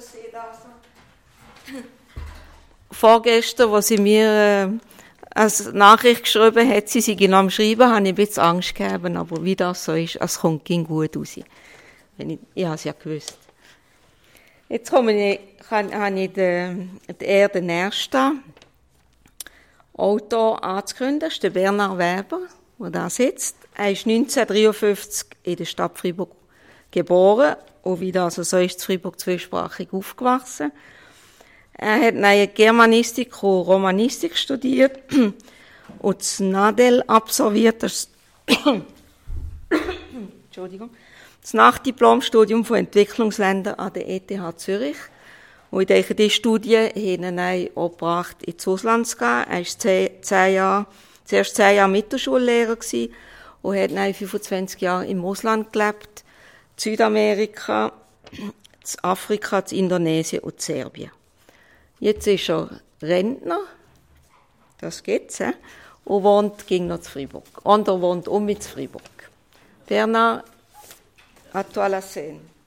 sieht also vorgestern, als sie mir als Nachricht geschrieben hat, sie sei noch am Schreiben, habe ich ein bisschen Angst gehabt, aber wie das so ist, es ging gut raus. Ich habe es ja gewusst. Jetzt habe ich den ersten Autor anzukündigen, das ist der Bernhard Weber, der da sitzt. Er ist 1953 in der Stadt Freiburg geboren und wie das so ist, in Freiburg zweisprachig aufgewachsen. Er hat Germanistik und Romanistik studiert und das NADEL absolviert, Entschuldigung, das Nachdiplomstudium von Entwicklungsländern an der ETH Zürich. Und ich denke, diese Studien haben ihn auch gebracht, ins Ausland zu gehen. Er war zuerst 10 Jahre Mittelschullehrer und hat dann 25 Jahre im Ausland gelebt, in Südamerika, in Afrika, in Indonesien und in Serbien. Jetzt ist er Rentner, das geht's, und ging noch zu Freiburg. Und er wohnt mit Freiburg. Bernhard, à toi la scène.